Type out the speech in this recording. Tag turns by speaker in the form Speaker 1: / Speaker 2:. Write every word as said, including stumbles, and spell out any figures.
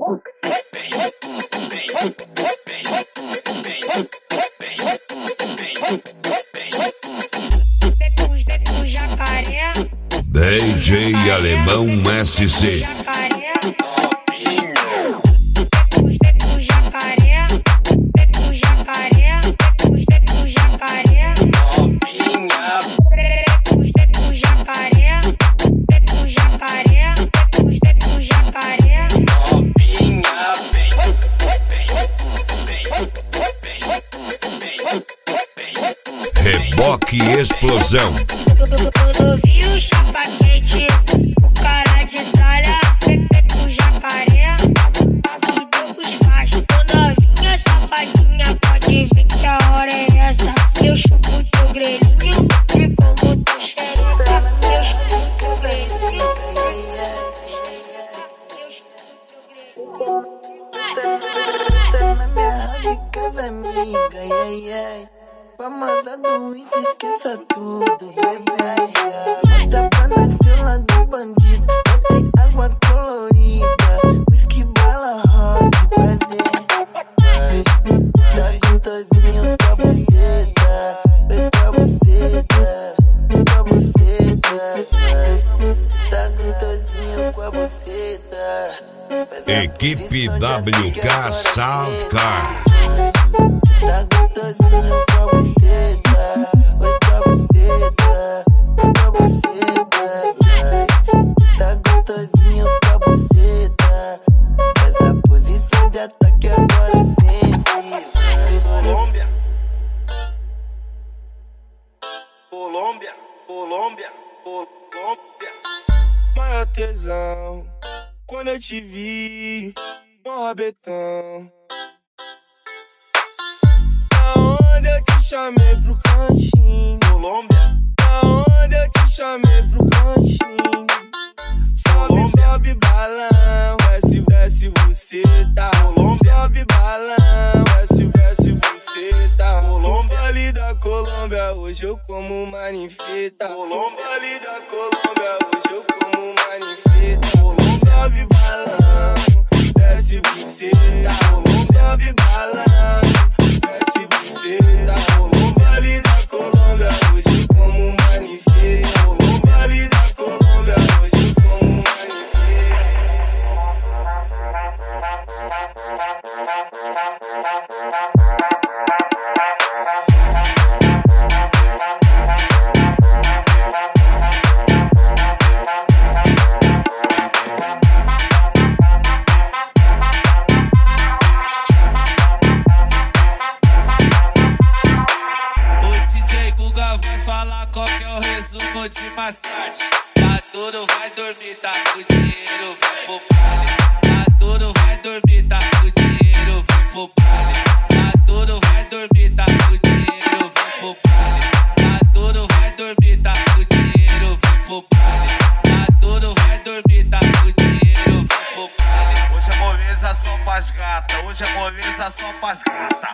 Speaker 1: D J Alemão S C. Reboque Explosão.
Speaker 2: Quando vi o chapa quente, o cara de tralha, o jacaré, e deu pros fachos. Tô novinha, safadinha, pode ver que a hora é essa. Eu chupo teu grelhinho, e como tô xereca, eu chupo teu grelhinho. Eu chupo teu grelhinho.
Speaker 3: Tá na minha radicada amiga, ai, ai. Famosa isso, esqueça tudo, bebê. Bota pra nascer lá do bandido. Botei água colorida, whisky, bala, rosa e prazer. Vai, tá gostosinho com a buceta. Vai com a buceta, com a buceta. Vai, tá gostosinho com a buceta.
Speaker 1: Equipe W K Soundcar.
Speaker 3: Tá gostosinho com a buceta, oi com a buceta, com a buceta, vai. Tá gostosinho com a buceta, faz a posição de ataque agora sente.
Speaker 4: Colômbia, Colômbia, Colômbia, Colômbia. Maior tesão, quando eu te vi, no rabetão. Aonde eu te chamei pro cantinho, Colômbia. Aonde eu te chamei pro cantinho. Sobe, Colômbia. Sobe balão, desce, desce buceta. Colômbia. Sobe balão, desce, desce buceta. Colômbia. Ali da Colômbia, hoje eu como manifesta. Colômbia. Ali da Colômbia, hoje eu como manifesta. Colômbia. Sobe balão, desce buceta. Colômbia. Sobe balão, desce buceta. Colômbia. Ali da Colômbia, hoje eu como manifesta. Colômbia. Ali da Colômbia, hoje eu como manifesta.
Speaker 5: Qual que é o resumo de mais tarde? Tá duro, vai dormir, tá com dinheiro, vem pro baile. Tá duro, vai dormir, tá com dinheiro, vem pro baile. Tá duro, vai dormir, tá com dinheiro, vem pro baile. Tá duro, vai dormir, tá com dinheiro, vem pro baile. Tá duro, vai dormir, tá com dinheiro, vem pro baile. Hoje é moleza só pras gata, hoje é moleza só pras gata.